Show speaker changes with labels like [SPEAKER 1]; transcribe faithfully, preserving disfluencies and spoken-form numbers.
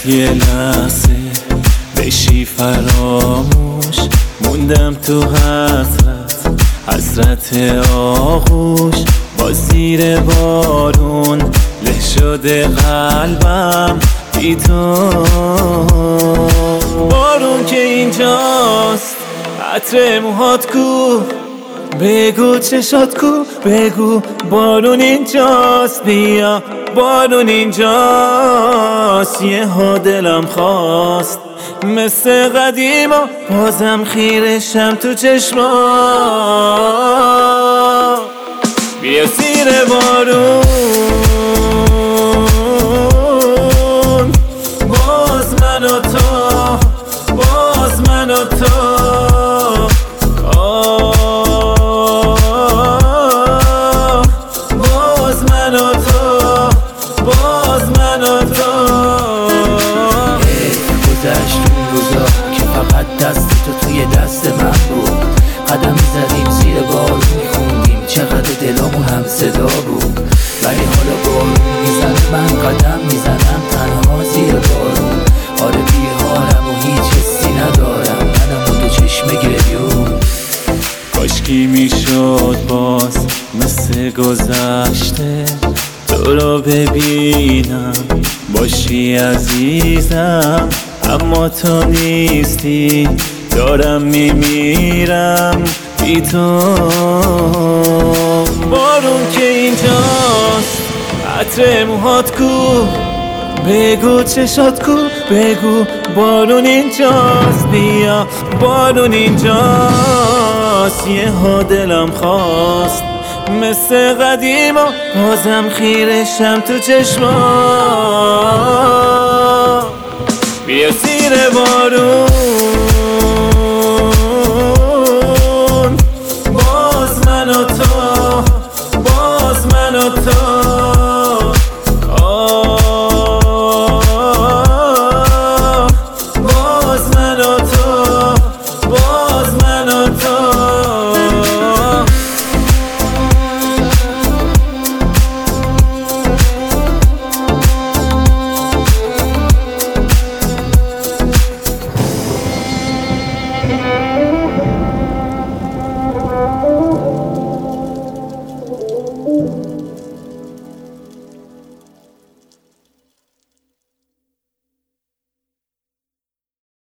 [SPEAKER 1] یه لحظه بشی فراموش، موندم تو حسرت حسرت آغوش. با زیر بارون له شده قلبم بی تو. بارون که اینجاست عطر موهات کو، بگو چشات کو، بگو بارون اینجاست. بیا بارون اینجاست. یه ها دلم خواست مثل قدیما بازم خیرشم تو چشما. بیا زیر بارون باز من و تو، باز من و تو. باز من و تو، باز من و تو.
[SPEAKER 2] گذشت اون روزا که فقط دست تو توی دست من بود. قدم میزدیم زیر بارون میخوندیم چقدر دلامون هم صدا بود. ولی حالا بارون میزنه من قدم میزنم تنها زیر بارون. آره بیحالم و هیچ حسی ندارم، منم و دو چشم گریون.
[SPEAKER 1] کاشکی میشد باز مثل گذشته تو رو ببینم، باشی عزیزم. اما تو نیستی، دارم میمیرم بی تو. بارون که اینجاست عطر موهات کو، بگو چشات کو، بگو بارون اینجاست. بیا بارون اینجاست. یه ها دلم خواست مثل قدیما بازم خیرشم تو چشما. بیا زیر بارون